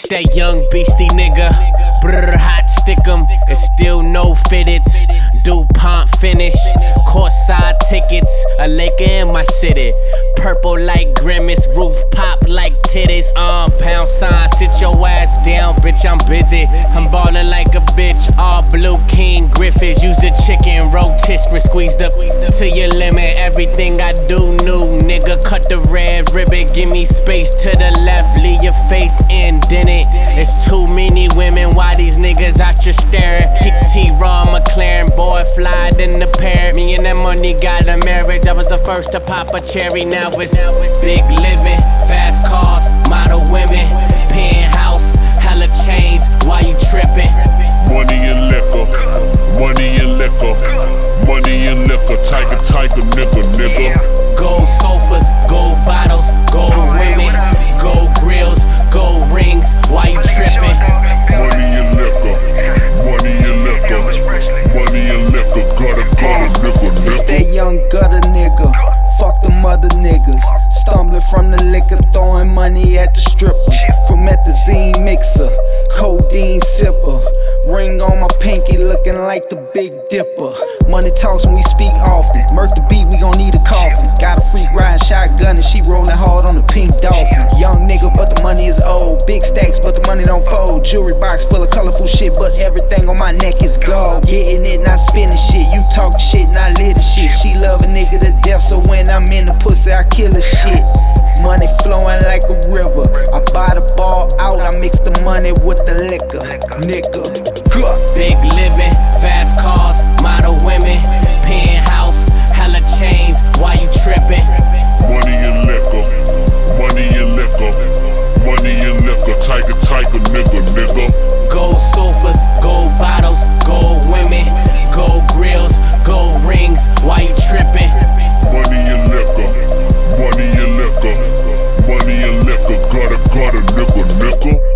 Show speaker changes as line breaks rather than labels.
It's that young beastie nigga. Brr, hot stickum. And still no fitteds. DuPont finish. Courtside tickets. A Laker in my city. Purple like grimace. Roof pop like titties. Pound sign. Sit your ass down, bitch. I'm busy. I'm ballin' like a bitch. All blue King Griffiths. Use a chicken rotisserie. Squeezed up to your limit. Everything I do new, nigga. Cut the red ribbon. Give me space to the left. Leave your face indented. It's too many women. Why these niggas out your staring? Kick T-Raw McLaren. Boy, fly than the parent. Me and that money got a marriage. I was the first to pop a cherry. Now it's big living. Fast cars, model women. Penthouse, hella chains. Why you tripping?
Money and liquor, money and liquor, money and liquor, tiger, nigga.
Gold sofas, gold bottles, gold women, gold grills, gold rings. Why you tripping?
Money and liquor, money and liquor, money and liquor, gutter,
It's
nigga.
that young gutter nigga. Fuck them other niggas. Stumbling from the liquor, throwing money at the strippers. Promethazine mixer, codeine sipper. Ring on my pinky, looking like the Big Dipper. Money talks when we speak often. Murk the beat, we gon' need a coffin. Got a freak riding shotgun and she rolling hard on the pink dolphin. Young nigga, but the money is old. Big stacks, but the money don't fold. Jewelry box full of colorful shit, but everything on my neck is gold. Getting it, not spinning shit. You talk shit, not live the shit. She love a nigga to death, so when I'm in the pussy, I kill her shit. Money flowing like a river. I buy the ball out, I mix the money with the liquor. Nigga.
Big living, fast cars, model women, penthouse, hella chains. Why you tripping?
Money and liquor, money and liquor, money and liquor, tiger, nigga.
Gold sofas, gold bottles, gold women, gold grills, gold rings. Why you tripping?
Money and liquor, money and liquor, money and liquor, gutter, nigga.